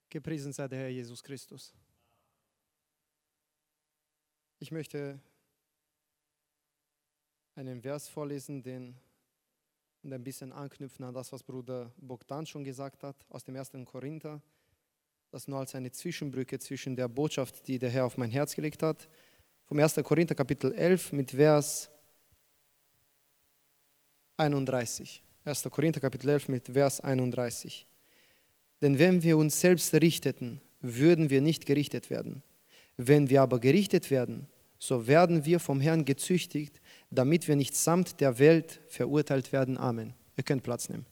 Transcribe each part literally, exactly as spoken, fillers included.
Gepriesen sei der Herr Jesus Christus. Ich möchte einen Vers vorlesen, den und ein bisschen anknüpfen an das, was Bruder Bogdan schon gesagt hat, aus dem ersten Korinther. Das nur als eine Zwischenbrücke zwischen der Botschaft, die der Herr auf mein Herz gelegt hat. Vom ersten Korinther Kapitel elf mit Vers einunddreißig. ersten Korinther Kapitel elf mit Vers einunddreißig. Denn wenn wir uns selbst richteten, würden wir nicht gerichtet werden. Wenn wir aber gerichtet werden, so werden wir vom Herrn gezüchtigt, damit wir nicht samt der Welt verurteilt werden. Amen. Ihr könnt Platz nehmen.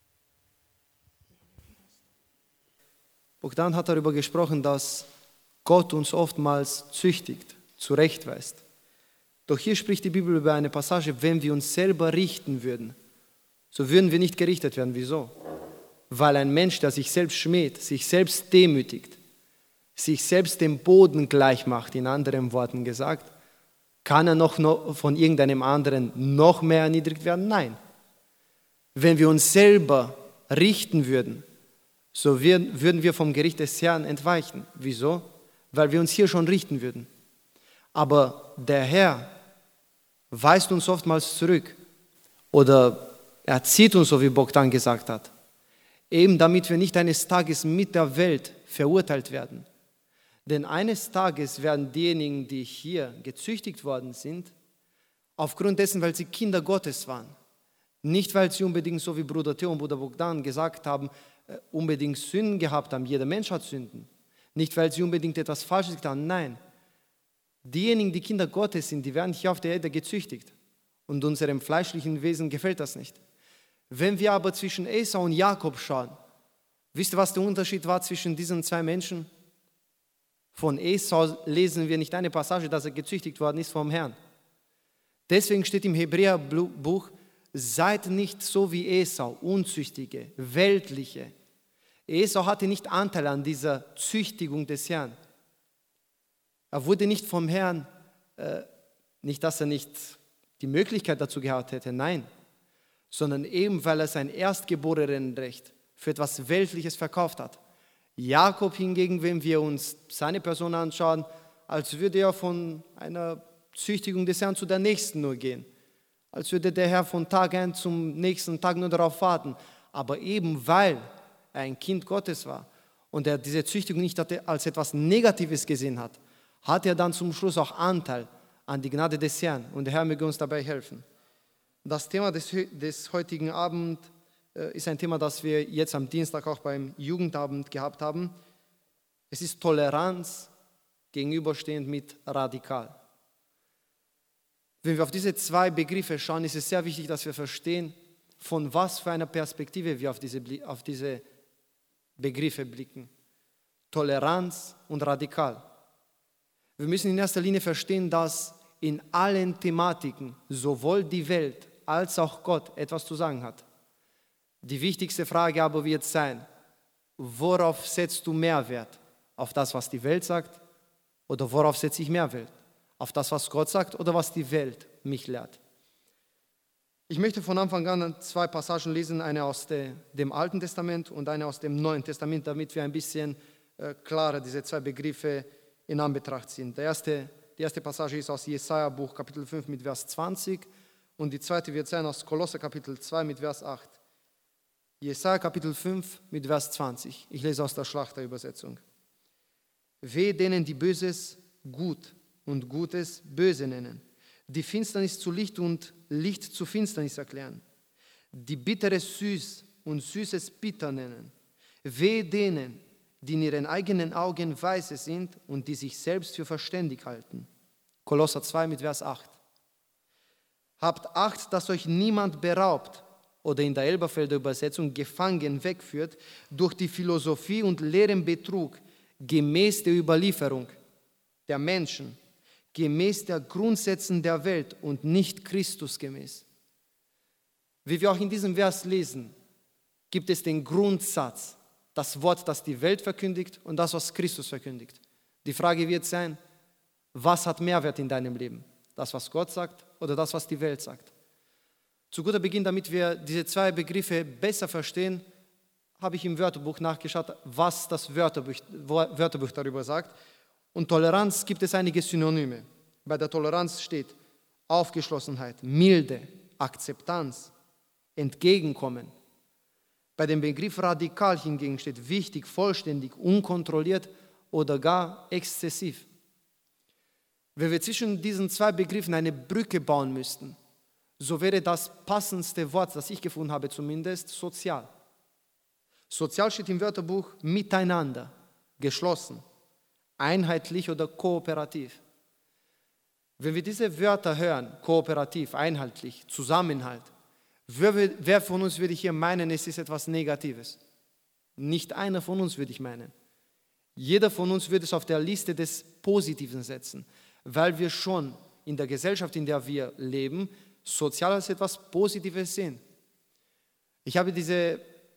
Bogdan hat darüber gesprochen, dass Gott uns oftmals züchtigt, zurechtweist. Doch hier spricht die Bibel über eine Passage, wenn wir uns selber richten würden, so würden wir nicht gerichtet werden. Wieso? Weil ein Mensch, der sich selbst schmäht, sich selbst demütigt, sich selbst dem Boden gleich macht, in anderen Worten gesagt, kann er noch von irgendeinem anderen noch mehr erniedrigt werden? Nein. Wenn wir uns selber richten würden, so würden wir vom Gericht des Herrn entweichen. Wieso? Weil wir uns hier schon richten würden. Aber der Herr weist uns oftmals zurück oder er zieht uns, so wie Bogdan gesagt hat, eben damit wir nicht eines Tages mit der Welt verurteilt werden. Denn eines Tages werden diejenigen, die hier gezüchtigt worden sind, aufgrund dessen, weil sie Kinder Gottes waren, nicht weil sie unbedingt, so wie Bruder Theo und Bruder Bogdan gesagt haben, unbedingt Sünden gehabt haben, jeder Mensch hat Sünden, nicht weil sie unbedingt etwas Falsches getan haben, nein. Diejenigen, die Kinder Gottes sind, die werden hier auf der Erde gezüchtigt und unserem fleischlichen Wesen gefällt das nicht. Wenn wir aber zwischen Esau und Jakob schauen, wisst ihr, was der Unterschied war zwischen diesen zwei Menschen? Von Esau lesen wir nicht eine Passage, dass er gezüchtigt worden ist vom Herrn. Deswegen steht im Hebräerbuch, seid nicht so wie Esau, Unzüchtige, Weltliche. Esau hatte nicht Anteil an dieser Züchtigung des Herrn. Er wurde nicht vom Herrn, äh, nicht, dass er nicht die Möglichkeit dazu gehabt hätte, nein, sondern eben, weil er sein Erstgeborenenrecht für etwas Weltliches verkauft hat. Jakob hingegen, wenn wir uns seine Person anschauen, als würde er von einer Züchtigung des Herrn zu der nächsten nur gehen. Als würde der Herr von Tag ein zum nächsten Tag nur darauf warten. Aber eben weil er ein Kind Gottes war und er diese Züchtigung nicht als etwas Negatives gesehen hat, hat er dann zum Schluss auch Anteil an die Gnade des Herrn. Und der Herr möge uns dabei helfen. Das Thema des, des heutigen Abends äh, ist ein Thema, das wir jetzt am Dienstag auch beim Jugendabend gehabt haben. Es ist Toleranz gegenüberstehend mit radikal. Wenn wir auf diese zwei Begriffe schauen, ist es sehr wichtig, dass wir verstehen, von was für einer Perspektive wir auf diese, auf diese Begriffe blicken. Toleranz und radikal. Wir müssen in erster Linie verstehen, dass in allen Thematiken sowohl die Welt als auch Gott etwas zu sagen hat. Die wichtigste Frage aber wird sein, worauf setzt du mehr Wert? Auf das, was die Welt sagt? Oder worauf setze ich mehr Wert? Auf das, was Gott sagt oder was die Welt mich lehrt? Ich möchte von Anfang an zwei Passagen lesen, eine aus de, dem Alten Testament und eine aus dem Neuen Testament, damit wir ein bisschen äh, klarer diese zwei Begriffe in Anbetracht ziehen. Der erste, die erste Passage ist aus Jesaja-Buch, Kapitel fünf mit Vers zwanzig und die zweite wird sein aus Kolosser, Kapitel zwei mit Vers acht. Jesaja, Kapitel fünf mit Vers zwanzig. Ich lese aus der Schlachterübersetzung. Wehe denen, die Böses gut und Gutes böse nennen, die Finsternis zu Licht und Licht zu Finsternis erklären, die Bitteres süß und Süßes bitter nennen. Wehe denen, die in ihren eigenen Augen weise sind und die sich selbst für verständig halten. Kolosser zwei mit Vers acht. Habt Acht, dass euch niemand beraubt oder in der Elberfelder Übersetzung gefangen wegführt durch die Philosophie und leeren Betrug gemäß der Überlieferung der Menschen, gemäß der Grundsätzen der Welt und nicht Christus gemäß. Wie wir auch in diesem Vers lesen, gibt es den Grundsatz, das Wort, das die Welt verkündigt und das, was Christus verkündigt. Die Frage wird sein, was hat Mehrwert in deinem Leben? Das, was Gott sagt oder das, was die Welt sagt? Zu guter Beginn, damit wir diese zwei Begriffe besser verstehen, habe ich im Wörterbuch nachgeschaut, was das Wörterbuch, Wörterbuch darüber sagt. Und Toleranz gibt es einige Synonyme. Bei der Toleranz steht Aufgeschlossenheit, Milde, Akzeptanz, Entgegenkommen. Bei dem Begriff radikal hingegen steht wichtig, vollständig, unkontrolliert oder gar exzessiv. Wenn wir zwischen diesen zwei Begriffen eine Brücke bauen müssten, so wäre das passendste Wort, das ich gefunden habe zumindest, sozial. Sozial steht im Wörterbuch miteinander, geschlossen, einheitlich oder kooperativ. Wenn wir diese Wörter hören, kooperativ, einheitlich, Zusammenhalt, wer, wer von uns würde hier meinen, es ist etwas Negatives? Nicht einer von uns würde ich meinen. Jeder von uns würde es auf der Liste des Positiven setzen, weil wir schon in der Gesellschaft, in der wir leben, sozial als etwas Positives sehen. Ich habe diese,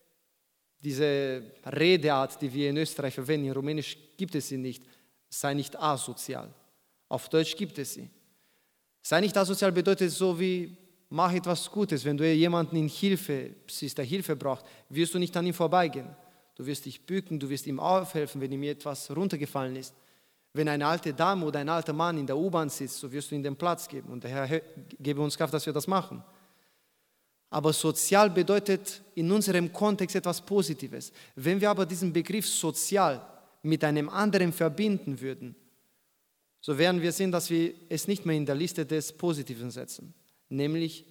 diese Redeart, die wir in Österreich verwenden, in Rumänisch gibt es sie nicht, sei nicht asozial. Auf Deutsch gibt es sie. Sei nicht asozial bedeutet so wie, mach etwas Gutes. Wenn du jemanden in Hilfe siehst, der Hilfe braucht, wirst du nicht an ihm vorbeigehen. Du wirst dich bücken, du wirst ihm aufhelfen, wenn ihm etwas runtergefallen ist. Wenn eine alte Dame oder ein alter Mann in der U-Bahn sitzt, so wirst du ihm den Platz geben. Und der Herr gebe uns Kraft, dass wir das machen. Aber sozial bedeutet in unserem Kontext etwas Positives. Wenn wir aber diesen Begriff sozial mit einem anderen verbinden würden, so werden wir sehen, dass wir es nicht mehr in der Liste des Positiven setzen, nämlich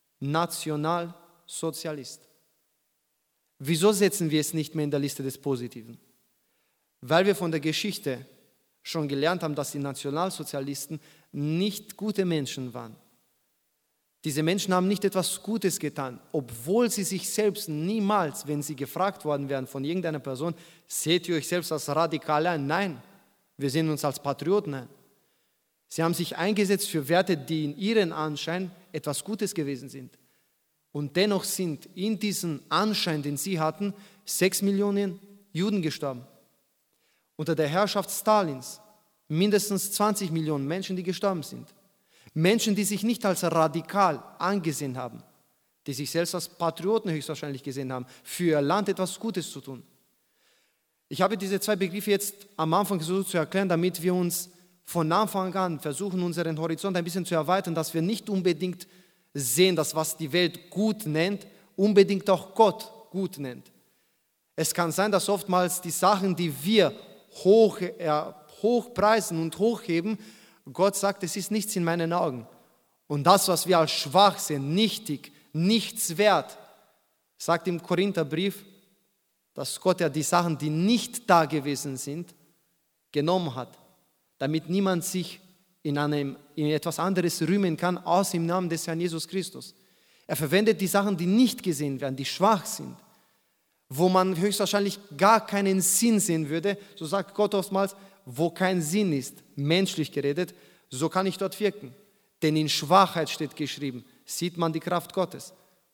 Nationalsozialist. Wieso setzen wir es nicht mehr in der Liste des Positiven? Weil wir von der Geschichte schon gelernt haben, dass die Nationalsozialisten nicht gute Menschen waren. Diese Menschen haben nicht etwas Gutes getan, obwohl sie sich selbst niemals, wenn sie gefragt worden wären von irgendeiner Person, seht ihr euch selbst als radikal ein? Nein, wir sehen uns als Patrioten ein. Sie haben sich eingesetzt für Werte, die in ihrem Anschein etwas Gutes gewesen sind. Und dennoch sind in diesem Anschein, den sie hatten, sechs Millionen Juden gestorben. Unter der Herrschaft Stalins mindestens zwanzig Millionen Menschen, die gestorben sind. Menschen, die sich nicht als radikal angesehen haben, die sich selbst als Patrioten höchstwahrscheinlich gesehen haben, für ihr Land etwas Gutes zu tun. Ich habe diese zwei Begriffe jetzt am Anfang versucht zu erklären, damit wir uns von Anfang an versuchen, unseren Horizont ein bisschen zu erweitern, dass wir nicht unbedingt sehen, dass was die Welt gut nennt, unbedingt auch Gott gut nennt. Es kann sein, dass oftmals die Sachen, die wir hoch, äh, hochpreisen und hochheben, Gott sagt, es ist nichts in meinen Augen. Und das, was wir als schwach sehen, nichtig, nichts wert, sagt im Korintherbrief, dass Gott ja die Sachen, die nicht da gewesen sind, genommen hat, damit niemand sich in, einem, in etwas anderes rühmen kann, außer im Namen des Herrn Jesus Christus. Er verwendet die Sachen, die nicht gesehen werden, die schwach sind, wo man höchstwahrscheinlich gar keinen Sinn sehen würde, so sagt Gott oftmals, wo kein Sinn ist, menschlich geredet, so kann ich dort wirken. Denn in Schwachheit steht geschrieben, sieht man die Kraft Gottes.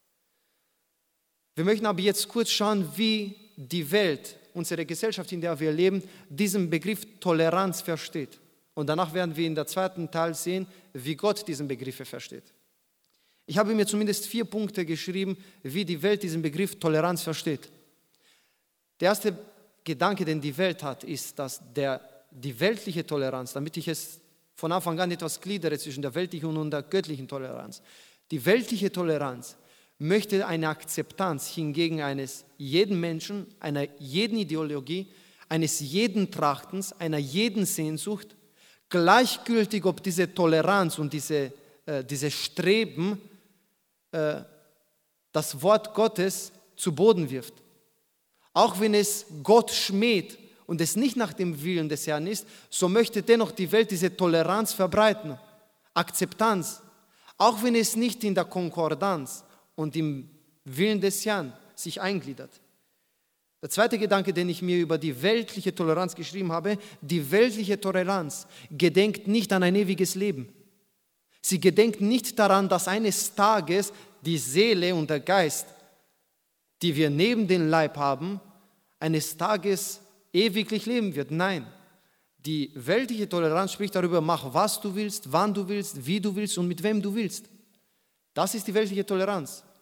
Wir möchten aber jetzt kurz schauen, wie die Welt, unsere Gesellschaft, in der wir leben, diesen Begriff Toleranz versteht. Und danach werden wir in der zweiten Teil sehen, wie Gott diesen Begriff versteht. Ich habe mir zumindest vier Punkte geschrieben, wie die Welt diesen Begriff Toleranz versteht. Der erste Gedanke, den die Welt hat, ist, dass der, die weltliche Toleranz, damit ich es von Anfang an etwas gliedere zwischen der weltlichen und der göttlichen Toleranz, die weltliche Toleranz möchte eine Akzeptanz hingegen eines jeden Menschen, einer jeden Ideologie, eines jeden Trachtens, einer jeden Sehnsucht, gleichgültig, ob diese Toleranz und diese, äh, diese Streben äh, das Wort Gottes zu Boden wirft. Auch wenn es Gott schmäht und es nicht nach dem Willen des Herrn ist, so möchte dennoch die Welt diese Toleranz verbreiten, Akzeptanz, auch wenn es nicht in der Konkordanz und im Willen des Herrn sich eingliedert. Der zweite Gedanke, den ich mir über die weltliche Toleranz geschrieben habe, die weltliche Toleranz gedenkt nicht an ein ewiges Leben. Sie gedenkt nicht daran, dass eines Tages die Seele und der Geist, die wir neben dem Leib haben, eines Tages ewiglich leben wird. Nein, die weltliche Toleranz spricht darüber, mach was du willst, wann du willst, wie du willst und mit wem du willst. Das ist die weltliche Toleranz.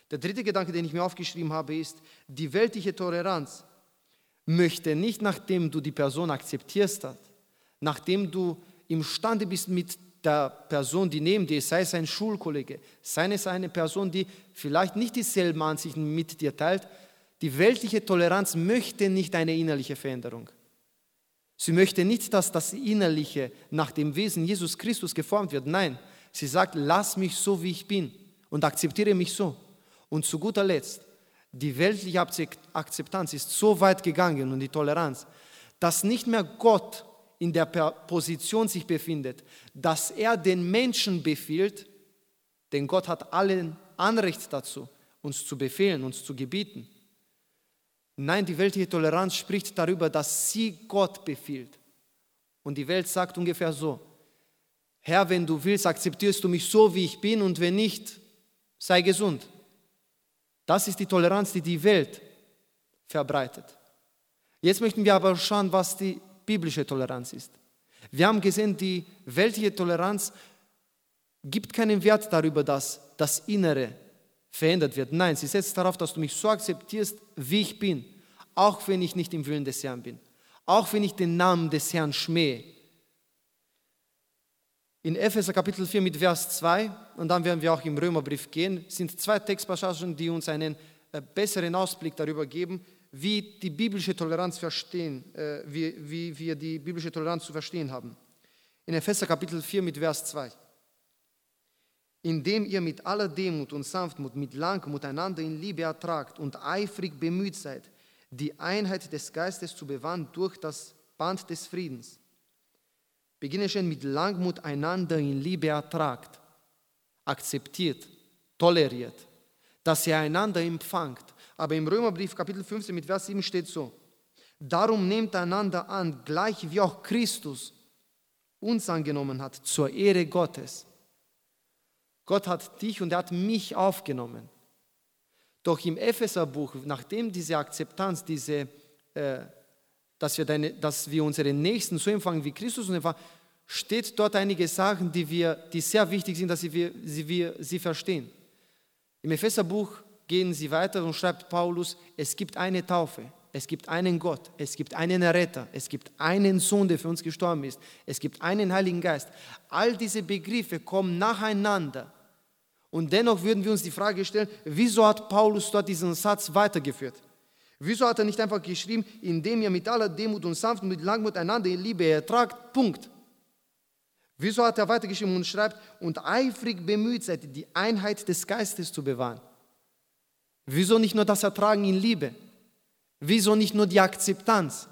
Der dritte Gedanke, den ich mir aufgeschrieben habe, ist, die weltliche Toleranz möchte nicht, nachdem du die Person akzeptierst hast, nachdem du imstande bist, mit der Person, die neben dir ist, sei es ein Schulkollege, sei es eine Person, die vielleicht nicht dieselben Ansichten mit dir teilt, die weltliche Toleranz möchte nicht eine innerliche Veränderung. Sie möchte nicht, dass das Innerliche nach dem Wesen Jesus Christus geformt wird. Nein, sie sagt, lass mich so, wie ich bin und akzeptiere mich so. Und zu guter Letzt, die weltliche Akzeptanz ist so weit gegangen und die Toleranz, dass nicht mehr Gott in der Position sich befindet, dass er den Menschen befiehlt, denn Gott hat allen Anrecht dazu, uns zu befehlen, uns zu gebieten. Nein, die weltliche Toleranz spricht darüber, dass sie Gott befiehlt. Und die Welt sagt ungefähr so, Herr, wenn du willst, akzeptierst du mich so, wie ich bin, und wenn nicht, sei gesund. Das ist die Toleranz, die die Welt verbreitet. Jetzt möchten wir aber schauen, was die biblische Toleranz ist. Wir haben gesehen, die weltliche Toleranz gibt keinen Wert darüber, dass das Innere verändert wird. Nein, sie setzt darauf, dass du mich so akzeptierst, wie ich bin, auch wenn ich nicht im Willen des Herrn bin, auch wenn ich den Namen des Herrn schmähe. In Epheser Kapitel vier mit Vers zwei, und dann werden wir auch im Römerbrief gehen, sind zwei Textpassagen, die uns einen besseren Ausblick darüber geben, wie die biblische Toleranz verstehen, äh, wie, wie wir die biblische Toleranz zu verstehen haben. In Epheser Kapitel vier mit Vers zwei. Indem ihr mit aller Demut und Sanftmut, mit Langmut einander in Liebe ertragt und eifrig bemüht seid, die Einheit des Geistes zu bewahren durch das Band des Friedens. Beginne schon mit Langmut einander in Liebe ertragt, akzeptiert, toleriert, dass ihr einander empfangt. Aber im Römerbrief Kapitel fünfzehn mit Vers sieben steht so, darum nehmt einander an, gleich wie auch Christus uns angenommen hat, zur Ehre Gottes. Gott hat dich und er hat mich aufgenommen. Doch im Epheserbuch, nachdem diese Akzeptanz, diese, äh, dass, wir deine, dass wir unsere Nächsten so empfangen, wie Christus uns empfangen, steht dort einige Sachen, die, wir, die sehr wichtig sind, dass wir sie, wir sie verstehen. Im Epheserbuch gehen sie weiter und schreibt Paulus, es gibt eine Taufe, es gibt einen Gott, es gibt einen Erretter, es gibt einen Sohn, der für uns gestorben ist, es gibt einen Heiligen Geist. All diese Begriffe kommen nacheinander. Und dennoch würden wir uns die Frage stellen, wieso hat Paulus dort diesen Satz weitergeführt? Wieso hat er nicht einfach geschrieben, indem ihr mit aller Demut und Sanftmut, mit Langmut einander in Liebe ertragt, Punkt. Wieso hat er weitergeschrieben und schreibt, und eifrig bemüht seid, die Einheit des Geistes zu bewahren? Wieso nicht nur das Ertragen in Liebe? Wieso nicht nur die Akzeptanz?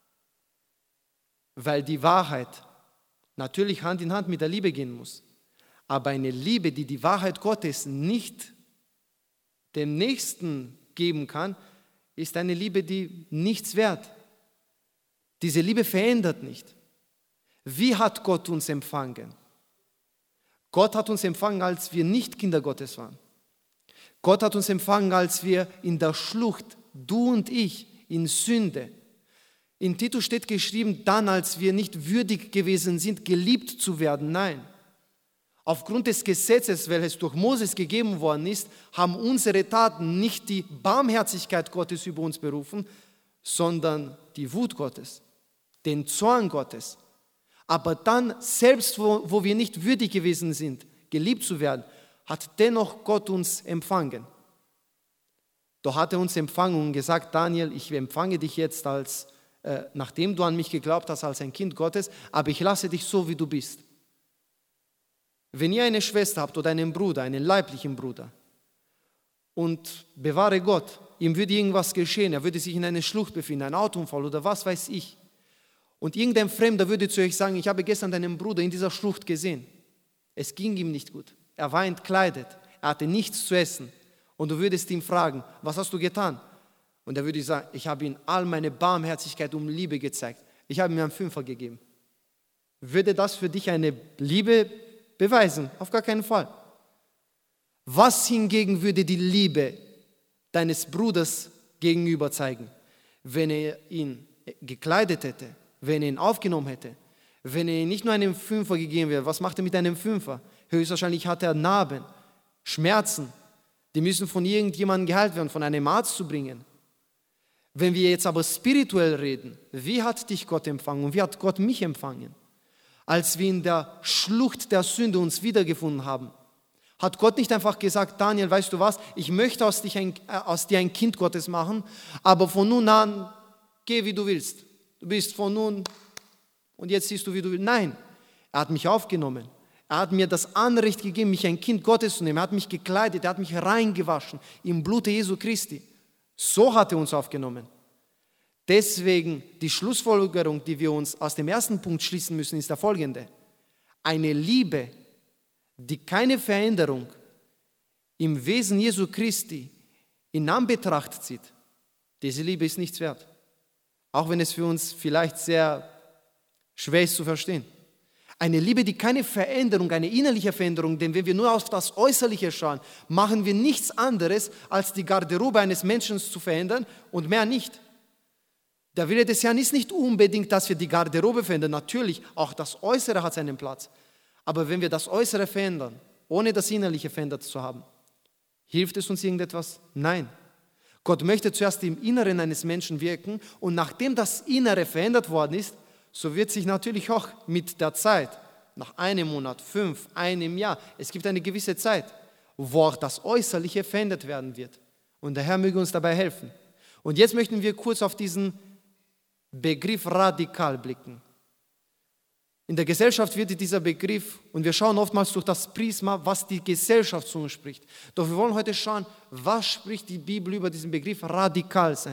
Weil die Wahrheit natürlich Hand in Hand mit der Liebe gehen muss. Aber eine Liebe, die die Wahrheit Gottes nicht dem Nächsten geben kann, ist eine Liebe, die nichts wert. Diese Liebe verändert nicht. Wie hat Gott uns empfangen? Gott hat uns empfangen, als wir nicht Kinder Gottes waren. Gott hat uns empfangen, als wir in der Schlucht, du und ich, in Sünde. In Titus steht geschrieben, dann, als wir nicht würdig gewesen sind, geliebt zu werden. Nein. Aufgrund des Gesetzes, welches durch Moses gegeben worden ist, haben unsere Taten nicht die Barmherzigkeit Gottes über uns berufen, sondern die Wut Gottes, den Zorn Gottes. Aber dann, selbst wo, wo wir nicht würdig gewesen sind, geliebt zu werden, hat dennoch Gott uns empfangen. Doch hat er uns empfangen und gesagt, Daniel, ich empfange dich jetzt, als, äh, nachdem du an mich geglaubt hast, als ein Kind Gottes, aber ich lasse dich so, wie du bist. Wenn ihr eine Schwester habt oder einen Bruder, einen leiblichen Bruder, und bewahre Gott, ihm würde irgendwas geschehen, er würde sich in einer Schlucht befinden, ein Autounfall oder was weiß ich, und irgendein Fremder würde zu euch sagen, ich habe gestern deinen Bruder in dieser Schlucht gesehen. Es ging ihm nicht gut. Er war entkleidet. Er hatte nichts zu essen. Und du würdest ihn fragen, was hast du getan? Und er würde sagen, ich habe ihm all meine Barmherzigkeit und Liebe gezeigt. Ich habe ihm einen Fünfer gegeben. Würde das für dich eine Liebe beweisen? Auf gar keinen Fall. Was hingegen würde die Liebe deines Bruders gegenüber zeigen, wenn er ihn gekleidet hätte, wenn er ihn aufgenommen hätte, wenn er ihm nicht nur einen Fünfer gegeben wäre? Was macht er mit einem Fünfer? Höchstwahrscheinlich hat er Narben, Schmerzen, Die müssen von irgendjemandem geheilt werden, von einem Arzt zu bringen. Wenn wir jetzt aber spirituell reden, wie hat dich Gott empfangen und wie hat Gott mich empfangen? Als wir in der Schlucht der Sünde uns wiedergefunden haben, hat Gott nicht einfach gesagt, Daniel, weißt du was, ich möchte aus, dich ein, äh, aus dir ein Kind Gottes machen, aber von nun an geh, wie du willst. Du bist von nun und jetzt siehst du, wie du willst. Nein, er hat mich aufgenommen. Er hat mir das Anrecht gegeben, mich ein Kind Gottes zu nehmen. Er hat mich gekleidet, er hat mich reingewaschen im Blute Jesu Christi. So hat er uns aufgenommen. Deswegen die Schlussfolgerung, die wir uns aus dem ersten Punkt schließen müssen, ist der folgende. Eine Liebe, die keine Veränderung im Wesen Jesu Christi in Anbetracht zieht, diese Liebe ist nichts wert. Auch wenn es für uns vielleicht sehr schwer ist zu verstehen. Eine Liebe, die keine Veränderung, eine innerliche Veränderung, denn wenn wir nur auf das Äußerliche schauen, machen wir nichts anderes, als die Garderobe eines Menschen zu verändern und mehr nicht. Der Wille des Herrn ist nicht unbedingt, dass wir die Garderobe verändern. Natürlich, auch das Äußere hat seinen Platz. Aber wenn wir das Äußere verändern, ohne das Innerliche verändert zu haben, hilft es uns irgendetwas? Nein. Gott möchte zuerst im Inneren eines Menschen wirken und nachdem das Innere verändert worden ist, so wird sich natürlich auch mit der Zeit, nach einem Monat, fünf, einem Jahr, es gibt eine gewisse Zeit, wo auch das Äußerliche verändert werden wird. Und der Herr möge uns dabei helfen. Und jetzt möchten wir kurz auf diesen Begriff radikal blicken. In der Gesellschaft wird dieser Begriff, und wir schauen oftmals durch das Prisma, was die Gesellschaft zu uns spricht. Doch wir wollen heute schauen, was spricht die Bibel über diesen Begriff radikal sein.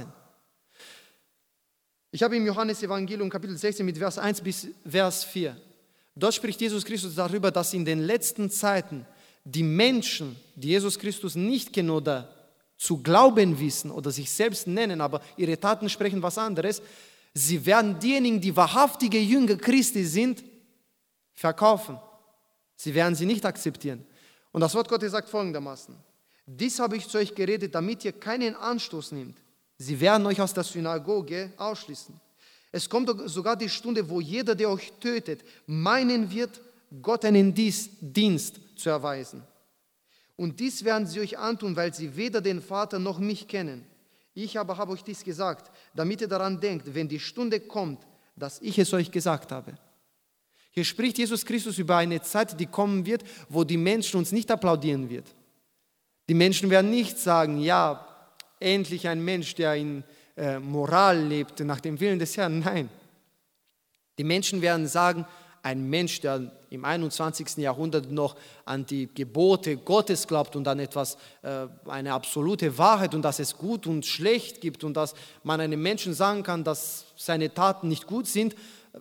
Ich habe im Johannes-Evangelium Kapitel sechzehn mit Vers eins bis Vers vier. Dort spricht Jesus Christus darüber, dass in den letzten Zeiten die Menschen, die Jesus Christus nicht kennen oder zu glauben wissen oder sich selbst nennen, aber ihre Taten sprechen was anderes, sie werden diejenigen, die wahrhaftige Jünger Christi sind, verkaufen. Sie werden sie nicht akzeptieren. Und das Wort Gottes sagt folgendermaßen: Dies habe ich zu euch geredet, damit ihr keinen Anstoß nehmt. Sie werden euch aus der Synagoge ausschließen. Es kommt sogar die Stunde, wo jeder, der euch tötet, meinen wird, Gott einen Dienst zu erweisen. Und dies werden sie euch antun, weil sie weder den Vater noch mich kennen. Ich aber habe euch dies gesagt, damit ihr daran denkt, wenn die Stunde kommt, dass ich es euch gesagt habe. Hier spricht Jesus Christus über eine Zeit, die kommen wird, wo die Menschen uns nicht applaudieren wird. Die Menschen werden nicht sagen, ja, endlich ein Mensch, der in äh, Moral lebt, nach dem Willen des Herrn. Nein. Die Menschen werden sagen, ein Mensch, der im einundzwanzigsten Jahrhundert noch an die Gebote Gottes glaubt und an etwas, äh, eine absolute Wahrheit und dass es gut und schlecht gibt und dass man einem Menschen sagen kann, dass seine Taten nicht gut sind,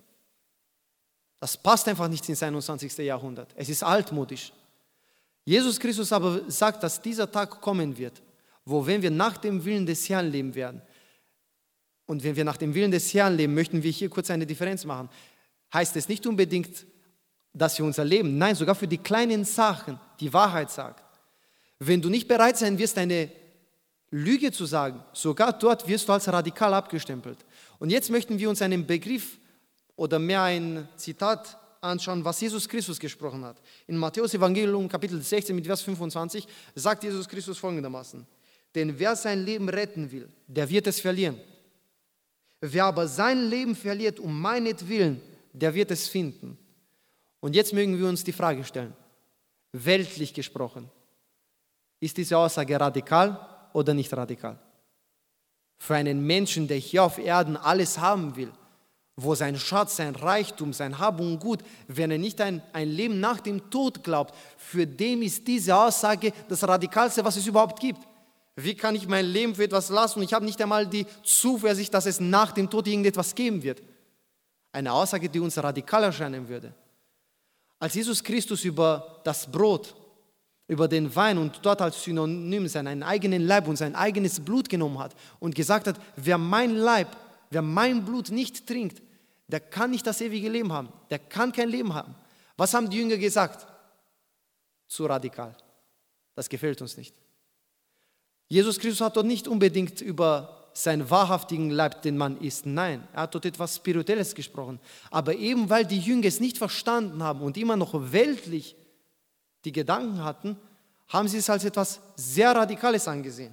das passt einfach nicht ins einundzwanzigste Jahrhundert. Es ist altmodisch. Jesus Christus aber sagt, dass dieser Tag kommen wird, wo, wenn wir nach dem Willen des Herrn leben werden, und wenn wir nach dem Willen des Herrn leben, möchten wir hier kurz eine Differenz machen, heißt es nicht unbedingt, dass wir unser Leben, nein, sogar für die kleinen Sachen die Wahrheit sagt. Wenn du nicht bereit sein wirst, eine Lüge zu sagen, sogar dort wirst du als radikal abgestempelt. Und jetzt möchten wir uns einen Begriff oder mehr ein Zitat anschauen, was Jesus Christus gesprochen hat. In Matthäus Evangelium Kapitel sechzehn mit Vers fünfundzwanzig sagt Jesus Christus folgendermaßen: Denn wer sein Leben retten will, der wird es verlieren. Wer aber sein Leben verliert um meinetwillen, der wird es finden. Und jetzt mögen wir uns die Frage stellen, weltlich gesprochen, ist diese Aussage radikal oder nicht radikal? Für einen Menschen, der hier auf Erden alles haben will, wo sein Schatz, sein Reichtum, sein Hab und Gut, wenn er nicht ein, ein Leben nach dem Tod glaubt, für den ist diese Aussage das Radikalste, was es überhaupt gibt. Wie kann ich mein Leben für etwas lassen und ich habe nicht einmal die Zuversicht, dass es nach dem Tod irgendetwas geben wird? Eine Aussage, die uns radikal erscheinen würde. Als Jesus Christus über das Brot, über den Wein und dort als Synonym seinen eigenen Leib und sein eigenes Blut genommen hat und gesagt hat, wer mein Leib, wer mein Blut nicht trinkt, der kann nicht das ewige Leben haben, der kann kein Leben haben. Was haben die Jünger gesagt? Zu radikal. Das gefällt uns nicht. Jesus Christus hat dort nicht unbedingt über seinen wahrhaftigen Leib, den man isst. Nein, er hat dort etwas Spirituelles gesprochen. Aber eben weil die Jünger es nicht verstanden haben und immer noch weltlich die Gedanken hatten, haben sie es als etwas sehr Radikales angesehen.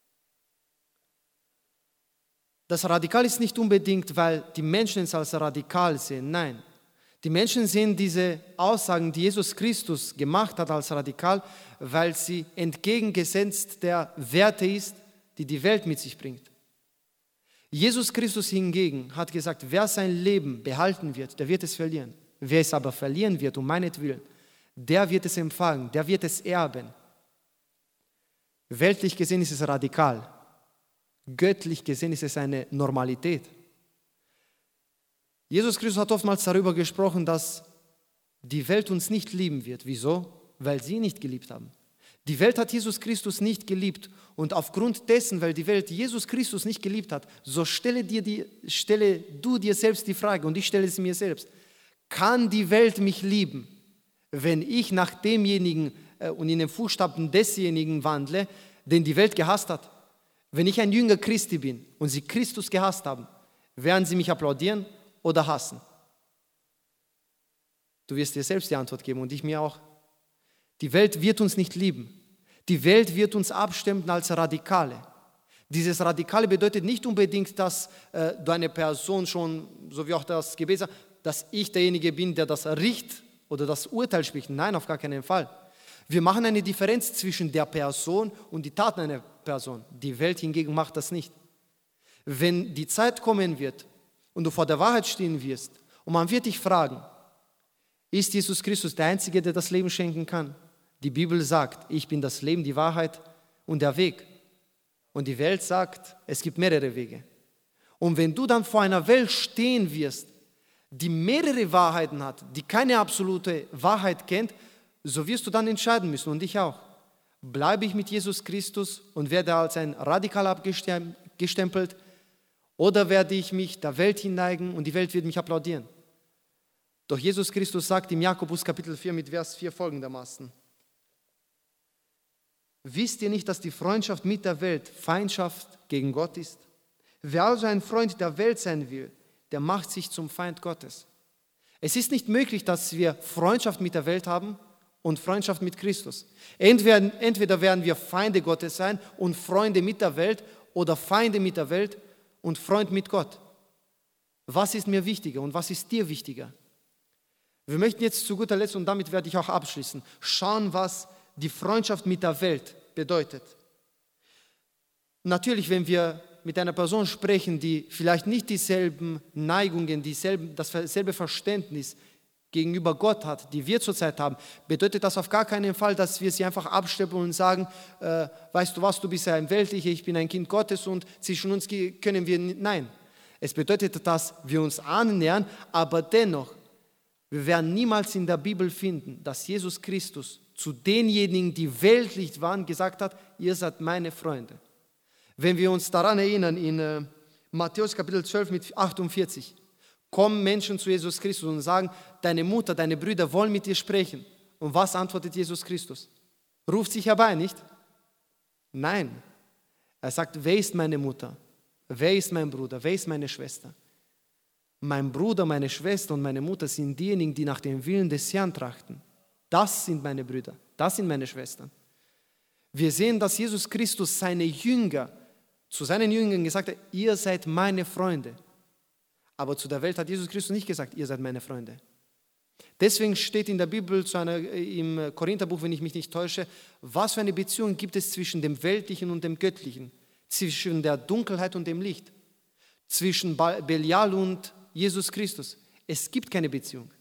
Das Radikal ist nicht unbedingt, weil die Menschen es als radikal sehen, nein. Die Menschen sehen diese Aussagen, die Jesus Christus gemacht hat, als radikal, weil sie entgegengesetzt der Werte ist, die die Welt mit sich bringt. Jesus Christus hingegen hat gesagt, wer sein Leben behalten wird, der wird es verlieren. Wer es aber verlieren wird, um meinetwillen, der wird es empfangen, der wird es erben. Weltlich gesehen ist es radikal. Göttlich gesehen ist es eine Normalität. Jesus Christus hat oftmals darüber gesprochen, dass die Welt uns nicht lieben wird. Wieso? Weil sie ihn nicht geliebt haben. Die Welt hat Jesus Christus nicht geliebt und aufgrund dessen, weil die Welt Jesus Christus nicht geliebt hat, so stelle, dir die, stelle du dir selbst die Frage und ich stelle sie mir selbst. Kann die Welt mich lieben, wenn ich nach demjenigen äh, und in den Fußstapfen desjenigen wandle, den die Welt gehasst hat? Wenn ich ein Jünger Christi bin und sie Christus gehasst haben, werden sie mich applaudieren oder hassen? Du wirst dir selbst die Antwort geben und ich mir auch. Die Welt wird uns nicht lieben. Die Welt wird uns abstempeln als Radikale. Dieses Radikale bedeutet nicht unbedingt, dass äh, du eine Person schon, so wie auch das Gebet sagt, dass ich derjenige bin, der das Richt oder das Urteil spricht. Nein, auf gar keinen Fall. Wir machen eine Differenz zwischen der Person und die Taten einer Person. Die Welt hingegen macht das nicht. Wenn die Zeit kommen wird und du vor der Wahrheit stehen wirst und man wird dich fragen, ist Jesus Christus der Einzige, der das Leben schenken kann? Die Bibel sagt, ich bin das Leben, die Wahrheit und der Weg. Und die Welt sagt, es gibt mehrere Wege. Und wenn du dann vor einer Welt stehen wirst, die mehrere Wahrheiten hat, die keine absolute Wahrheit kennt, so wirst du dann entscheiden müssen und ich auch. Bleibe ich mit Jesus Christus und werde als ein Radikal abgestempelt oder werde ich mich der Welt hinneigen und die Welt wird mich applaudieren? Doch Jesus Christus sagt im Jakobus Kapitel vier mit Vers vier folgendermaßen: Wisst ihr nicht, dass die Freundschaft mit der Welt Feindschaft gegen Gott ist? Wer also ein Freund der Welt sein will, der macht sich zum Feind Gottes. Es ist nicht möglich, dass wir Freundschaft mit der Welt haben und Freundschaft mit Christus. Entweder, entweder werden wir Feinde Gottes sein und Freunde mit der Welt oder Feinde mit der Welt und Freund mit Gott. Was ist mir wichtiger und was ist dir wichtiger? Wir möchten jetzt zu guter Letzt, und damit werde ich auch abschließen, schauen, was die Freundschaft mit der Welt bedeutet. Natürlich, wenn wir mit einer Person sprechen, die vielleicht nicht dieselben Neigungen, dieselben, dasselbe Verständnis gegenüber Gott hat, die wir zurzeit haben, bedeutet das auf gar keinen Fall, dass wir sie einfach abstempeln und sagen, äh, weißt du was, du bist ja ein Weltlicher, ich bin ein Kind Gottes und zwischen uns können wir nicht. Nein, es bedeutet, dass wir uns annähern, aber dennoch, wir werden niemals in der Bibel finden, dass Jesus Christus zu denjenigen, die weltlich waren, gesagt hat, ihr seid meine Freunde. Wenn wir uns daran erinnern, in äh, Matthäus Kapitel zwölf mit achtundvierzig, kommen Menschen zu Jesus Christus und sagen, deine Mutter, deine Brüder wollen mit dir sprechen. Und was antwortet Jesus Christus? Ruft sich herbei, nicht? Nein. Er sagt, wer ist meine Mutter? Wer ist mein Bruder? Wer ist meine Schwester? Mein Bruder, meine Schwester und meine Mutter sind diejenigen, die nach dem Willen des Herrn trachten. Das sind meine Brüder, das sind meine Schwestern. Wir sehen, dass Jesus Christus seine Jünger, zu seinen Jüngern gesagt hat, ihr seid meine Freunde. Aber zu der Welt hat Jesus Christus nicht gesagt, ihr seid meine Freunde. Deswegen steht in der Bibel, zu einer, im Korintherbuch, wenn ich mich nicht täusche, was für eine Beziehung gibt es zwischen dem Weltlichen und dem Göttlichen, zwischen der Dunkelheit und dem Licht, zwischen Belial und Jesus Christus. Es gibt keine Beziehung.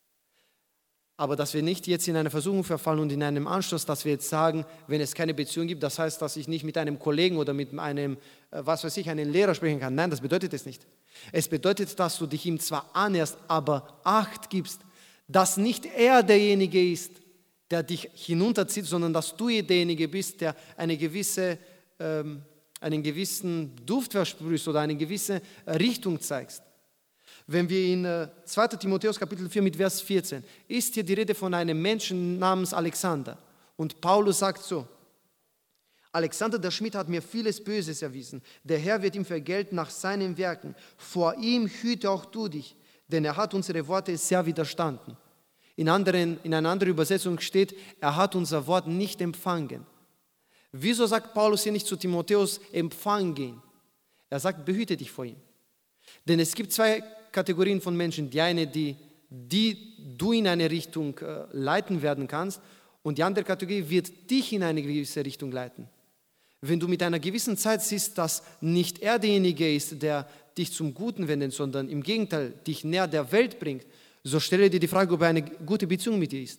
Aber dass wir nicht jetzt in eine Versuchung verfallen und in einem Anstoß, dass wir jetzt sagen, wenn es keine Beziehung gibt, das heißt, dass ich nicht mit einem Kollegen oder mit einem, was weiß ich, einem Lehrer sprechen kann. Nein, das bedeutet es nicht. Es bedeutet, dass du dich ihm zwar annäherst, aber Acht gibst, dass nicht er derjenige ist, der dich hinunterzieht, sondern dass du derjenige bist, der eine gewisse, ähm, einen gewissen Duft versprühst oder eine gewisse Richtung zeigst. Wenn wir in zweiter Timotheus Kapitel vier mit Vers vierzehn, ist hier die Rede von einem Menschen namens Alexander. Und Paulus sagt so, Alexander der Schmied hat mir vieles Böses erwiesen. Der Herr wird ihm vergelten nach seinen Werken. Vor ihm hüte auch du dich, denn er hat unsere Worte sehr widerstanden. In, anderen, in einer anderen Übersetzung steht, er hat unser Wort nicht empfangen. Wieso sagt Paulus hier nicht zu Timotheus, empfangen? Er sagt, behüte dich vor ihm. Denn es gibt zwei Kategorien von Menschen. Die eine, die, die du in eine Richtung äh, leiten werden kannst, und die andere Kategorie wird dich in eine gewisse Richtung leiten. Wenn du mit einer gewissen Zeit siehst, dass nicht er derjenige ist, der dich zum Guten wendet, sondern im Gegenteil dich näher der Welt bringt, so stelle dir die Frage, ob er eine gute Beziehung mit dir ist.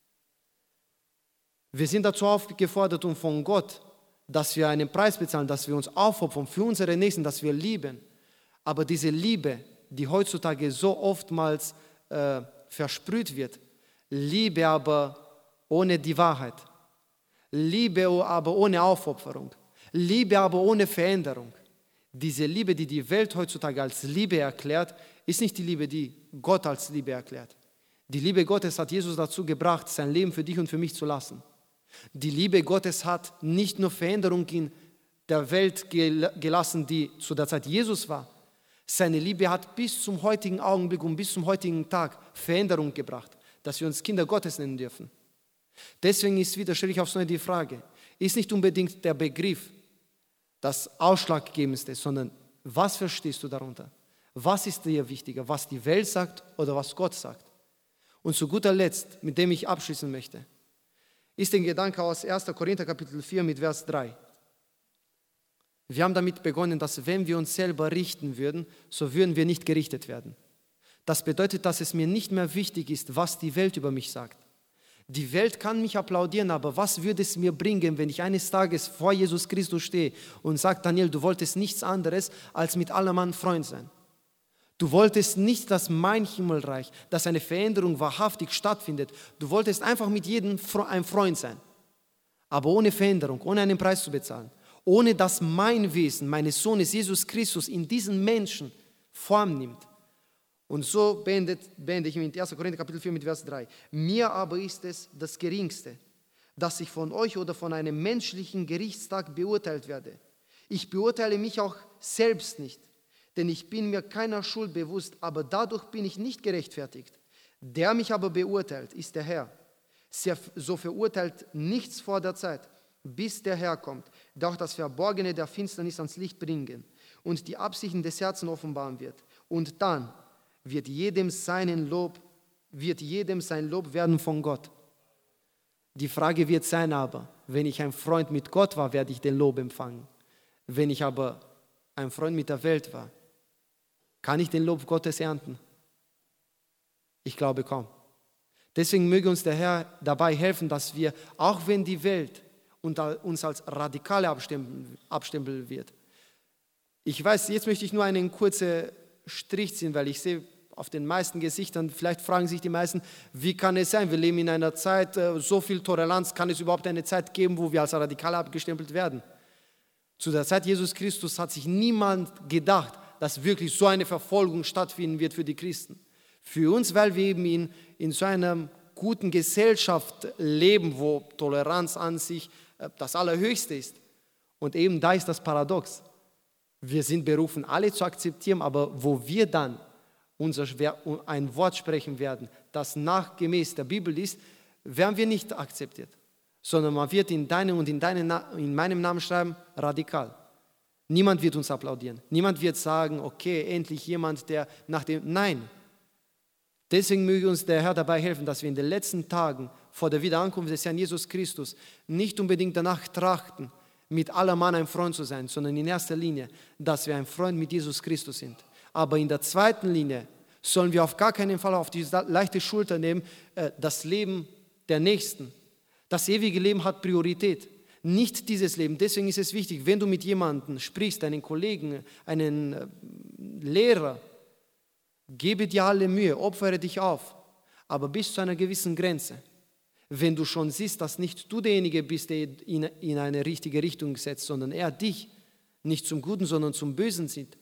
Wir sind dazu aufgefordert und von Gott, dass wir einen Preis bezahlen, dass wir uns aufopfern für unsere Nächsten, dass wir lieben. Aber diese Liebe, die heutzutage so oftmals äh, versprüht wird, Liebe aber ohne die Wahrheit, Liebe aber ohne Aufopferung, Liebe aber ohne Veränderung. Diese Liebe, die die Welt heutzutage als Liebe erklärt, ist nicht die Liebe, die Gott als Liebe erklärt. Die Liebe Gottes hat Jesus dazu gebracht, sein Leben für dich und für mich zu lassen. Die Liebe Gottes hat nicht nur Veränderung in der Welt gelassen, die zu der Zeit Jesus war. Seine Liebe hat bis zum heutigen Augenblick und bis zum heutigen Tag Veränderung gebracht, dass wir uns Kinder Gottes nennen dürfen. Deswegen ist wieder, stelle ich aufs Neue die Frage, ist nicht unbedingt der Begriff das Ausschlaggebendste, sondern was verstehst du darunter? Was ist dir wichtiger, was die Welt sagt oder was Gott sagt? Und zu guter Letzt, mit dem ich abschließen möchte, ist der Gedanke aus erster Korinther Kapitel vier mit Vers drei. Wir haben damit begonnen, dass wenn wir uns selber richten würden, so würden wir nicht gerichtet werden. Das bedeutet, dass es mir nicht mehr wichtig ist, was die Welt über mich sagt. Die Welt kann mich applaudieren, aber was würde es mir bringen, wenn ich eines Tages vor Jesus Christus stehe und sage, Daniel, du wolltest nichts anderes, als mit allem Mann Freund sein. Du wolltest nicht, dass mein Himmelreich, dass eine Veränderung wahrhaftig stattfindet. Du wolltest einfach mit jedem ein Freund sein, aber ohne Veränderung, ohne einen Preis zu bezahlen. Ohne dass mein Wesen, meines Sohnes Jesus Christus in diesen Menschen Form nimmt. Und so beende ich mit erster Korinther Kapitel vier mit Vers drei. Mir aber ist es das Geringste, dass ich von euch oder von einem menschlichen Gerichtstag beurteilt werde. Ich beurteile mich auch selbst nicht, denn ich bin mir keiner Schuld bewusst, aber dadurch bin ich nicht gerechtfertigt. Der mich aber beurteilt, ist der Herr. So verurteilt nichts vor der Zeit, bis der Herr kommt, der auch das Verborgene der Finsternis ans Licht bringen und die Absichten des Herzens offenbaren wird. Und dann wird jedem seinen Lob, wird jedem sein Lob werden von Gott. Die Frage wird sein aber, wenn ich ein Freund mit Gott war, werde ich den Lob empfangen. Wenn ich aber ein Freund mit der Welt war, kann ich den Lob Gottes ernten? Ich glaube kaum. Deswegen möge uns der Herr dabei helfen, dass wir, auch wenn die Welt uns als Radikale abstempeln wird. Ich weiß, jetzt möchte ich nur einen kurzen Strich ziehen, weil ich sehe auf den meisten Gesichtern, vielleicht fragen sich die meisten, wie kann es sein, wir leben in einer Zeit, so viel Toleranz, kann es überhaupt eine Zeit geben, wo wir als Radikale abgestempelt werden? Zu der Zeit Jesus Christus hat sich niemand gedacht, dass wirklich so eine Verfolgung stattfinden wird für die Christen. Für uns, weil wir eben in, in so einer guten Gesellschaft leben, wo Toleranz an sich das Allerhöchste ist. Und eben da ist das Paradox. Wir sind berufen, alle zu akzeptieren, aber wo wir dann unser, ein Wort sprechen werden, das nachgemäß der Bibel ist, werden wir nicht akzeptiert, sondern man wird in deinem und in, deinem, in meinem Namen schreiben, radikal. Niemand wird uns applaudieren. Niemand wird sagen, okay, endlich jemand, der nach dem... Nein. Deswegen möge uns der Herr dabei helfen, dass wir in den letzten Tagen vor der Wiederankunft des Herrn Jesus Christus nicht unbedingt danach trachten, mit aller Mann ein Freund zu sein, sondern in erster Linie, dass wir ein Freund mit Jesus Christus sind. Aber in der zweiten Linie sollen wir auf gar keinen Fall auf die leichte Schulter nehmen, das Leben der Nächsten. Das ewige Leben hat Priorität, nicht dieses Leben. Deswegen ist es wichtig, wenn du mit jemandem sprichst, einen Kollegen, einen Lehrer, gebe dir alle Mühe, opfere dich auf, aber bis zu einer gewissen Grenze. Wenn du schon siehst, dass nicht du derjenige bist, der ihn in eine richtige Richtung setzt, sondern er dich nicht zum Guten, sondern zum Bösen sieht,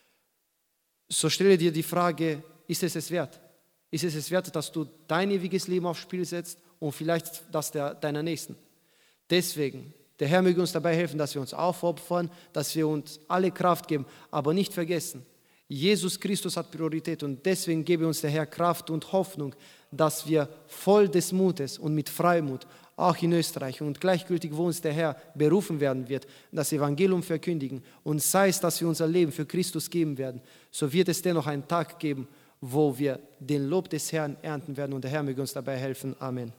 so stelle dir die Frage, ist es es wert? Ist es es wert, dass du dein ewiges Leben aufs Spiel setzt und vielleicht das der, deiner Nächsten? Deswegen, der Herr möge uns dabei helfen, dass wir uns aufopfern, dass wir uns alle Kraft geben, aber nicht vergessen, Jesus Christus hat Priorität und deswegen gebe uns der Herr Kraft und Hoffnung, dass wir voll des Mutes und mit Freimut, auch in Österreich und gleichgültig, wo uns der Herr berufen werden wird, das Evangelium verkündigen und sei es, dass wir unser Leben für Christus geben werden, so wird es dennoch einen Tag geben, wo wir den Lob des Herrn ernten werden und der Herr möge uns dabei helfen. Amen.